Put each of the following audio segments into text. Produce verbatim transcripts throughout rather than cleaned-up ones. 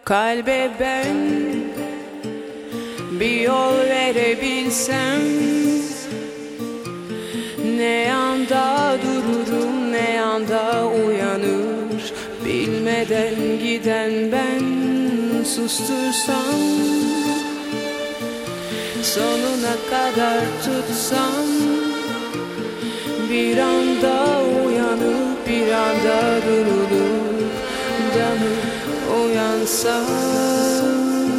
Kalbe ben bir yol verebilsem, ne yanda dururum ne yanda uyanır, bilmeden giden ben sustursam, sonuna kadar tutsam, bir anda uyanıp bir anda durulup da mı uyansam?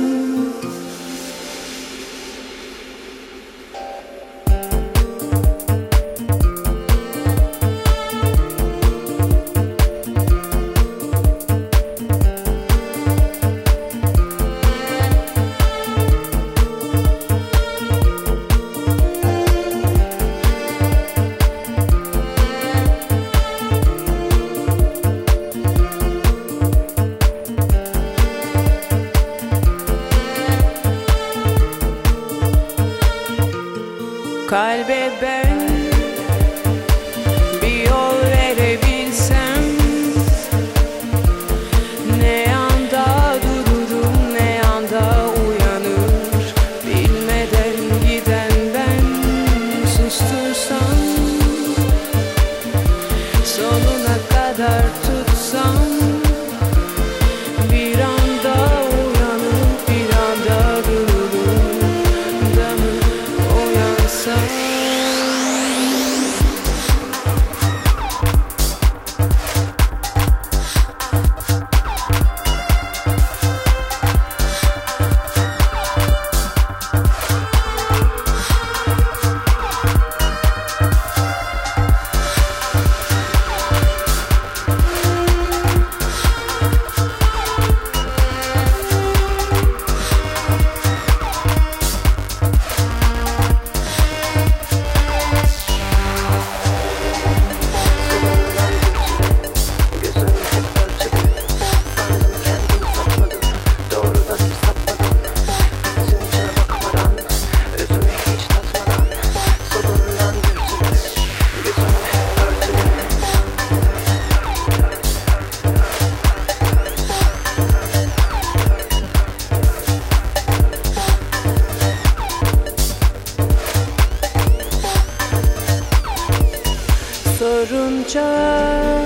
Kalbe ben bir yol verebilsem, ne yanda dururum ne yanda uyanır, bilmeden giden ben sustursam, sonuna kadar tutsam, bir anda uyanıp bir anda dururum da mı uyansam? Sorunca,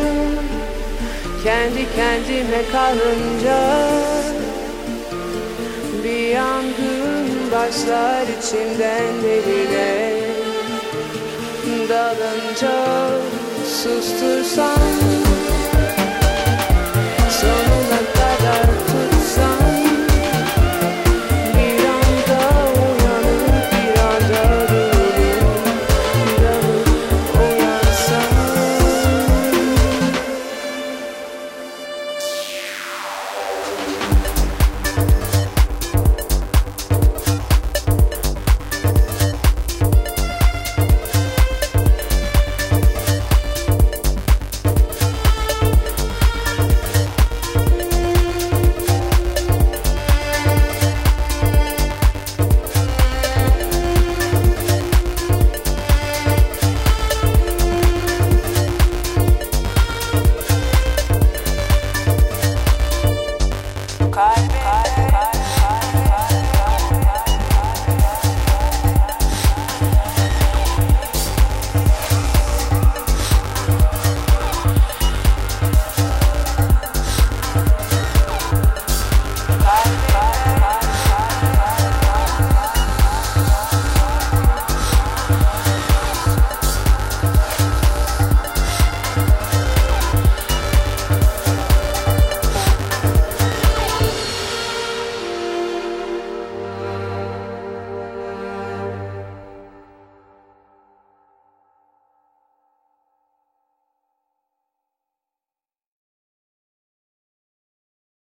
kendi kendime kalınca, bir yangın başlar içimden derine. Dalınca sustursam,